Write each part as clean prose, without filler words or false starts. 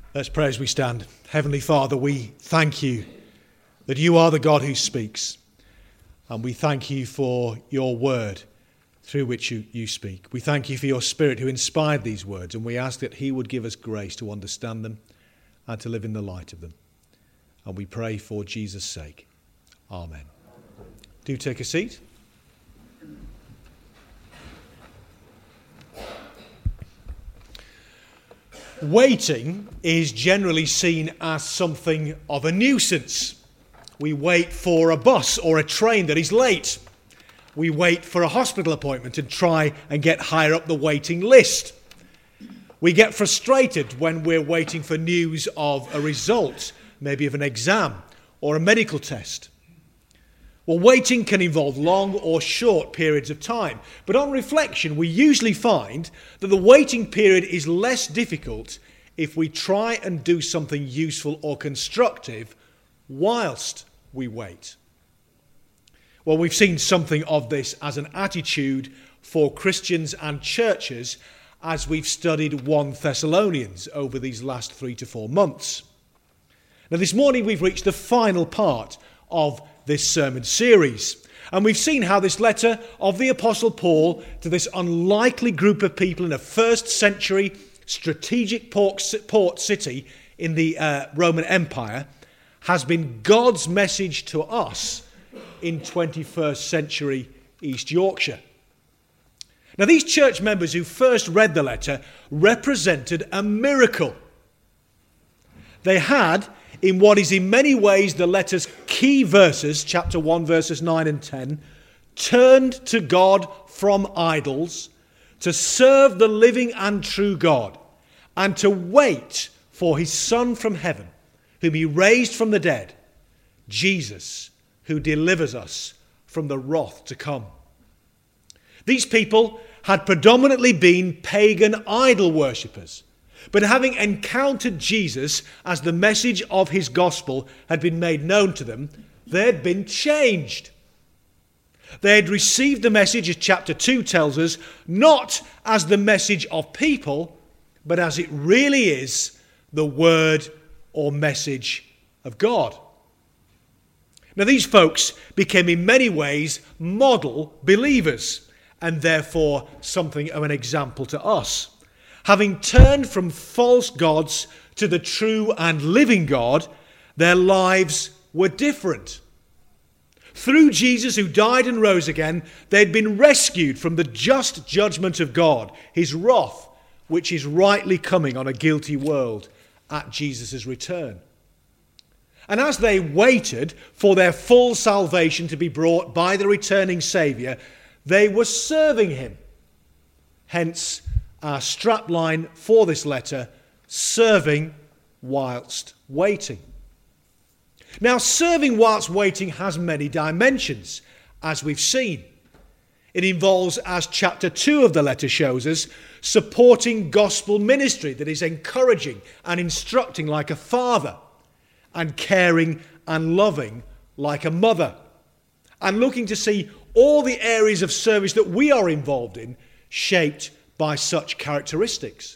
Let's pray as we stand. Heavenly Father, we thank you that you are the God who speaks. And we thank you for your word through which you speak. We thank you for your Spirit who inspired these words. And we ask that he would give us grace to understand them and to live in the light of them. And we pray for Jesus' sake. Amen. Do take a seat. Waiting is generally seen as something of a nuisance. We wait for a bus or a train that is late. We wait for a hospital appointment and try and get higher up the waiting list. We get frustrated when we're waiting for news of a result, maybe of an exam or a medical test. Well, waiting can involve long or short periods of time, but on reflection, we usually find that the waiting period is less difficult if we try and do something useful or constructive whilst we wait. Well, we've seen something of this as an attitude for Christians and churches as we've studied 1 Thessalonians over these last 3 to 4 months. Now, this morning we've reached the final part of this sermon series. And we've seen how this letter of the Apostle Paul to this unlikely group of people in a first century strategic port city in the Roman Empire has been God's message to us in 21st century East Yorkshire. Now, these church members who first read the letter represented a miracle. They had, in what is in many ways the letter's key verses, chapter 1, verses 9 and 10, turned to God from idols, to serve the living and true God, and to wait for his Son from heaven, whom he raised from the dead, Jesus, who delivers us from the wrath to come. These people had predominantly been pagan idol worshippers. But having encountered Jesus as the message of his gospel had been made known to them, they had been changed. They had received the message, as chapter 2 tells us, not as the message of people, but as it really is, the word or message of God. Now, these folks became in many ways model believers, and therefore something of an example to us. Having turned from false gods to the true and living God, their lives were different. Through Jesus, who died and rose again, they had been rescued from the just judgment of God, his wrath, which is rightly coming on a guilty world at Jesus' return. And as they waited for their full salvation to be brought by the returning Saviour, they were serving him. Hence, our strapline for this letter, serving whilst waiting. Now, serving whilst waiting has many dimensions, as we've seen. It involves, as chapter 2 of the letter shows us, supporting gospel ministry that is encouraging and instructing like a father, and caring and loving like a mother, and looking to see all the areas of service that we are involved in shaped by such characteristics.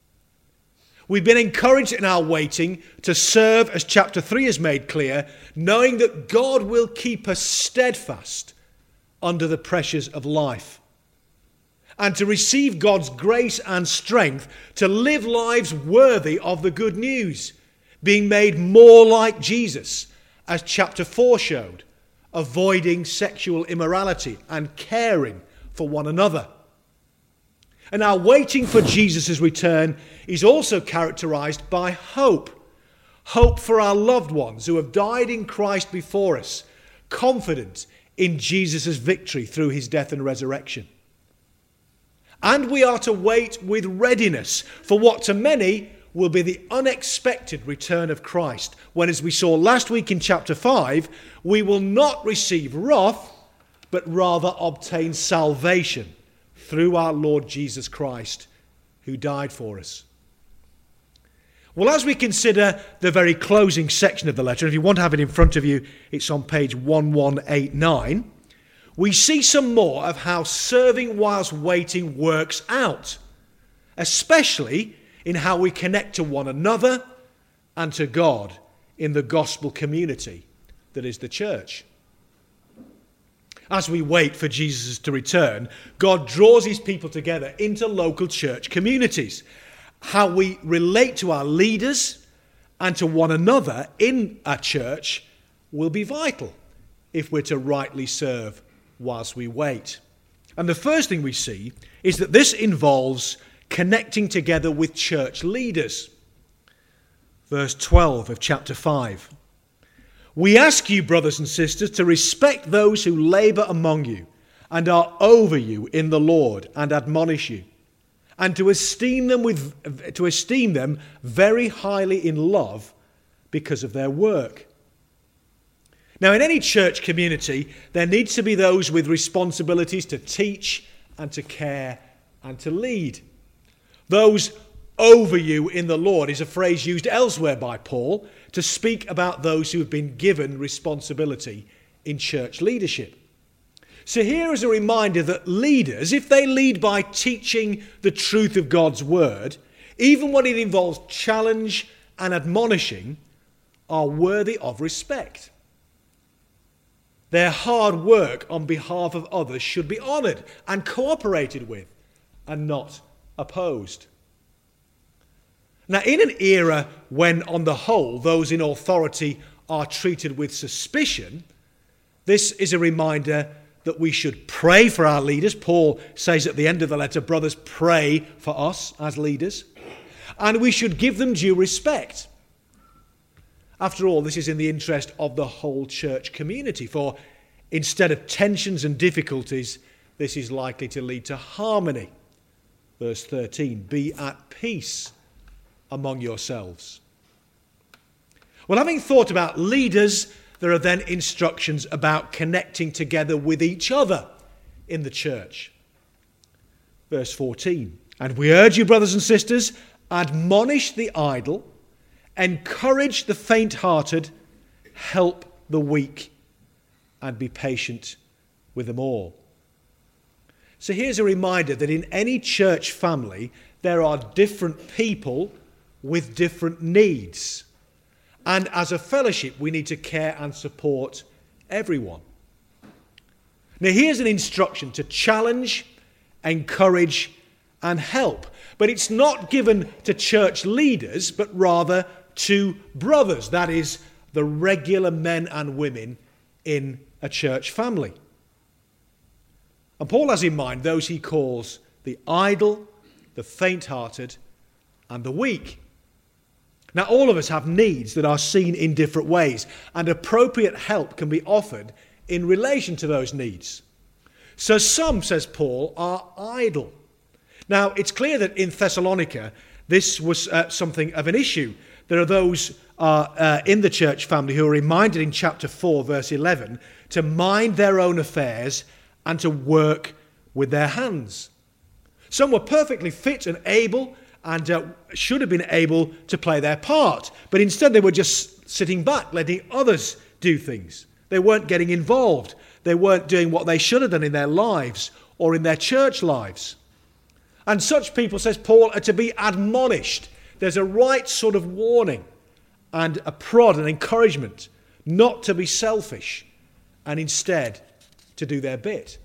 We've been encouraged in our waiting to serve, as chapter 3 has made clear, knowing that God will keep us steadfast under the pressures of life, and to receive God's grace and strength to live lives worthy of the good news, being made more like Jesus, as chapter 4 showed, avoiding sexual immorality and caring for one another. And our waiting for Jesus' return is also characterized by hope. Hope for our loved ones who have died in Christ before us, confident in Jesus' victory through his death and resurrection. And we are to wait with readiness for what to many will be the unexpected return of Christ, when, as we saw last week in chapter 5, we will not receive wrath, but rather obtain salvation through our Lord Jesus Christ, who died for us. Well, as we consider the very closing section of the letter, if you want to have it in front of you, it's on page 1189, we see some more of how serving whilst waiting works out, especially in how we connect to one another and to God in the gospel community that is the church. As we wait for Jesus to return, God draws his people together into local church communities. How we relate to our leaders and to one another in a church will be vital if we're to rightly serve whilst we wait. And the first thing we see is that this involves connecting together with church leaders. Verse 12 of chapter 5. We ask you, brothers and sisters, to respect those who labour among you and are over you in the Lord and admonish you, and to esteem them very highly in love because of their work. Now, in any church community, there needs to be those with responsibilities to teach and to care and to lead. Those over you in the Lord is a phrase used elsewhere by Paul to speak about those who have been given responsibility in church leadership. So here is a reminder that leaders, if they lead by teaching the truth of God's word, even when it involves challenge and admonishing, are worthy of respect. Their hard work on behalf of others should be honoured and cooperated with and not opposed. Now, in an era when, on the whole, those in authority are treated with suspicion, this is a reminder that we should pray for our leaders. Paul says at the end of the letter, brothers, pray for us as leaders. And we should give them due respect. After all, this is in the interest of the whole church community, for instead of tensions and difficulties, this is likely to lead to harmony. Verse 13, be at peace among yourselves. Well, having thought about leaders, there are then instructions about connecting together with each other in the church. Verse 14, and we urge you, brothers and sisters, admonish the idle, encourage the faint-hearted, help the weak, and be patient with them all. So here's a reminder that in any church family, there are different people with different needs. And as a fellowship, we need to care and support everyone. Now here's an instruction to challenge, encourage, and help. But it's not given to church leaders, but rather to brothers, that is, the regular men and women in a church family. And Paul has in mind those he calls the idle, the faint-hearted, and the weak. Now, all of us have needs that are seen in different ways, and appropriate help can be offered in relation to those needs. So some, says Paul, are idle. Now, it's clear that in Thessalonica, this was something of an issue. There are those in the church family who are reminded in chapter 4, verse 11, to mind their own affairs and to work with their hands. Some were perfectly fit and able and should have been able to play their part, but instead they were just sitting back, letting others do things. They weren't getting involved. They weren't doing what they should have done in their lives or in their church lives. And such people, says Paul, are to be admonished. There's a right sort of warning and a prod and encouragement not to be selfish and instead to do their bit.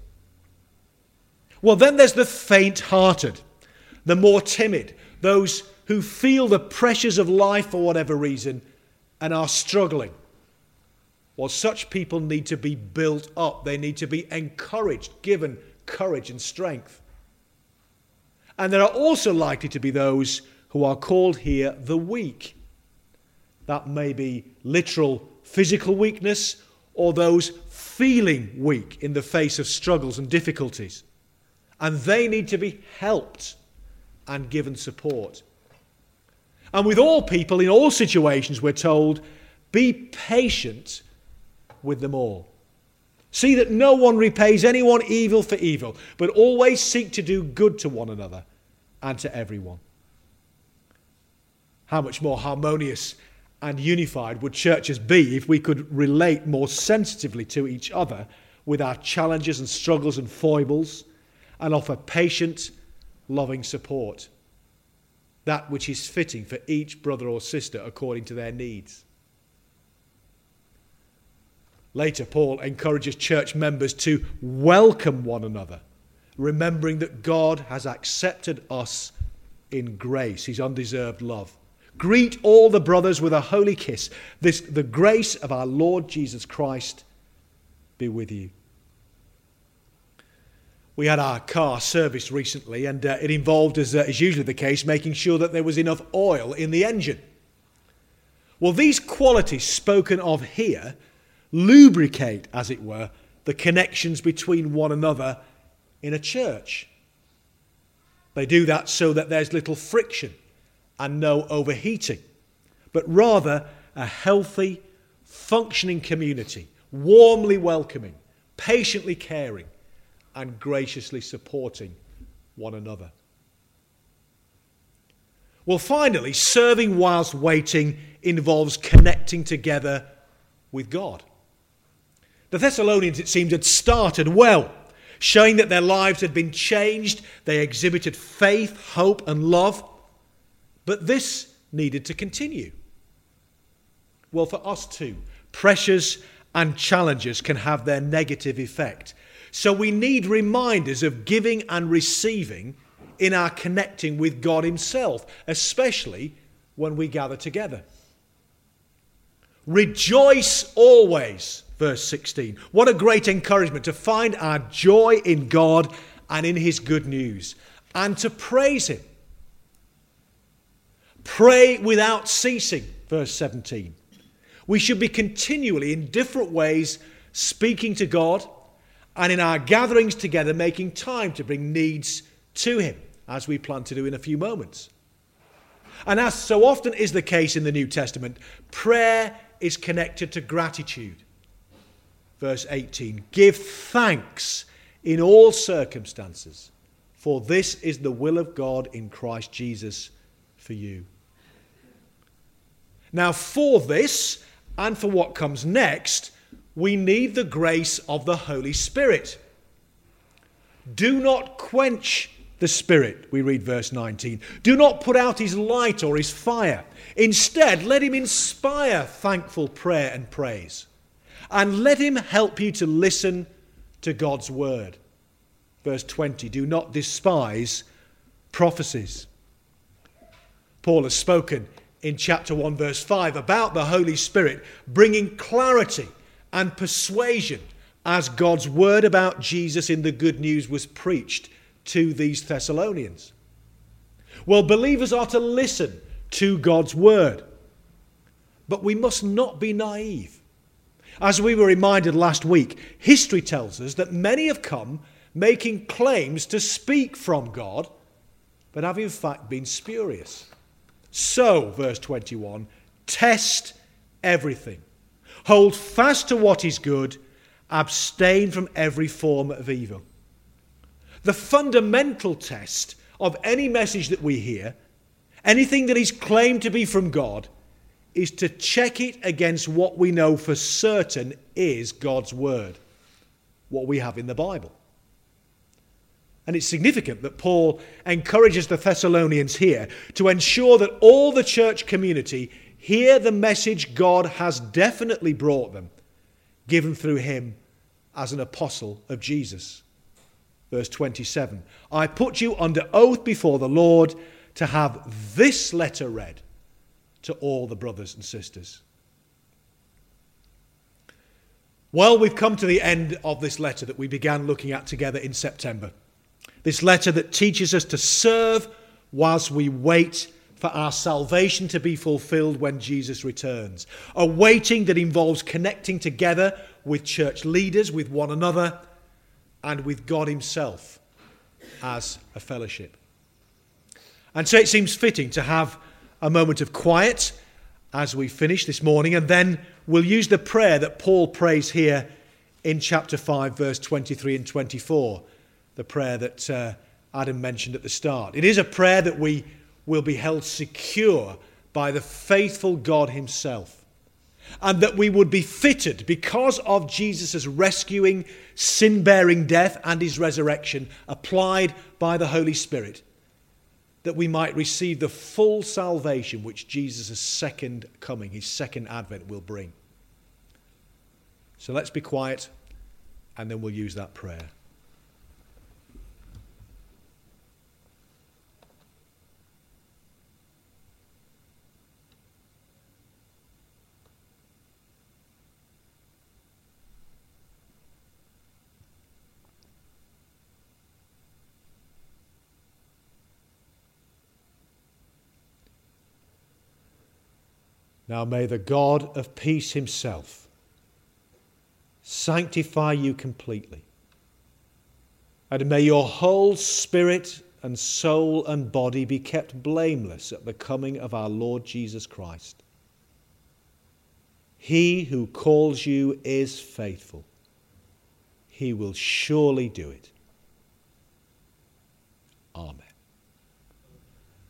Well, then there's the faint-hearted, the more timid, those who feel the pressures of life for whatever reason and are struggling. Well, such people need to be built up. They need to be encouraged, given courage and strength. And there are also likely to be those who are called here the weak. That may be literal physical weakness or those feeling weak in the face of struggles and difficulties. And they need to be helped and given support. And with all people, in all situations, we're told, be patient with them all. See that no one repays anyone evil for evil, but always seek to do good to one another and to everyone. How much more harmonious and unified would churches be if we could relate more sensitively to each other with our challenges and struggles and foibles and offer patient, loving support. that which is fitting for each brother or sister according to their needs. Later, Paul encourages church members to welcome one another, remembering that God has accepted us in grace, his undeserved love. Greet all the brothers with a holy kiss. The grace of our Lord Jesus Christ be with you. We had our car serviced recently, and it involved, as is usually the case, making sure that there was enough oil in the engine. Well, these qualities spoken of here lubricate, as it were, the connections between one another in a church. They do that so that there's little friction and no overheating, but rather a healthy, functioning community, warmly welcoming, patiently caring, and graciously supporting one another. Well, finally, serving whilst waiting involves connecting together with God. The Thessalonians, it seemed, had started well, showing that their lives had been changed. They exhibited faith, hope, and love. But this needed to continue. Well, for us too, pressures and challenges can have their negative effect. So we need reminders of giving and receiving in our connecting with God himself, especially when we gather together. Rejoice always, verse 16. What a great encouragement to find our joy in God and in his good news, and to praise him. Pray without ceasing, verse 17. We should be continually in different ways speaking to God, and in our gatherings together making time to bring needs to him, as we plan to do in a few moments. And as so often is the case in the New Testament, prayer is connected to gratitude. Verse 18, give thanks in all circumstances, for this is the will of God in Christ Jesus for you. Now, for this and for what comes next, we need the grace of the Holy Spirit. Do not quench the Spirit, we read verse 19. Do not put out his light or his fire. Instead, let him inspire thankful prayer and praise. And let him help you to listen to God's word. Verse 20, do not despise prophecies. Paul has spoken in chapter 1, verse 5 about the Holy Spirit bringing clarity and persuasion as God's word about Jesus in the good news was preached to these Thessalonians. Well, believers are to listen to God's word, but we must not be naive. As we were reminded last week, history tells us that many have come making claims to speak from God, but have in fact been spurious. So, verse 21, test everything. Hold fast to what is good. Abstain from every form of evil. The fundamental test of any message that we hear, anything that is claimed to be from God, is to check it against what we know for certain is God's word, what we have in the Bible. And it's significant that Paul encourages the Thessalonians here to ensure that all the church community hear the message God has definitely brought them, given through him as an apostle of Jesus. Verse 27, I put you under oath before the Lord to have this letter read to all the brothers and sisters. Well, we've come to the end of this letter that we began looking at together in September. This letter that teaches us to serve whilst we wait for our salvation to be fulfilled when Jesus returns. A waiting that involves connecting together with church leaders, with one another, and with God himself as a fellowship. And so it seems fitting to have a moment of quiet as we finish this morning, and then we'll use the prayer that Paul prays here in chapter 5, verse 23 and 24, the prayer that Adam mentioned at the start. It is a prayer that we will be held secure by the faithful God himself, and that we would be fitted because of Jesus' rescuing, sin-bearing death and his resurrection applied by the Holy Spirit that we might receive the full salvation which Jesus' second coming, his second advent, will bring. So let's be quiet, and then we'll use that prayer. Now may the God of peace himself sanctify you completely, and may your whole spirit and soul and body be kept blameless at the coming of our Lord Jesus Christ. He who calls you is faithful. He will surely do it. Amen.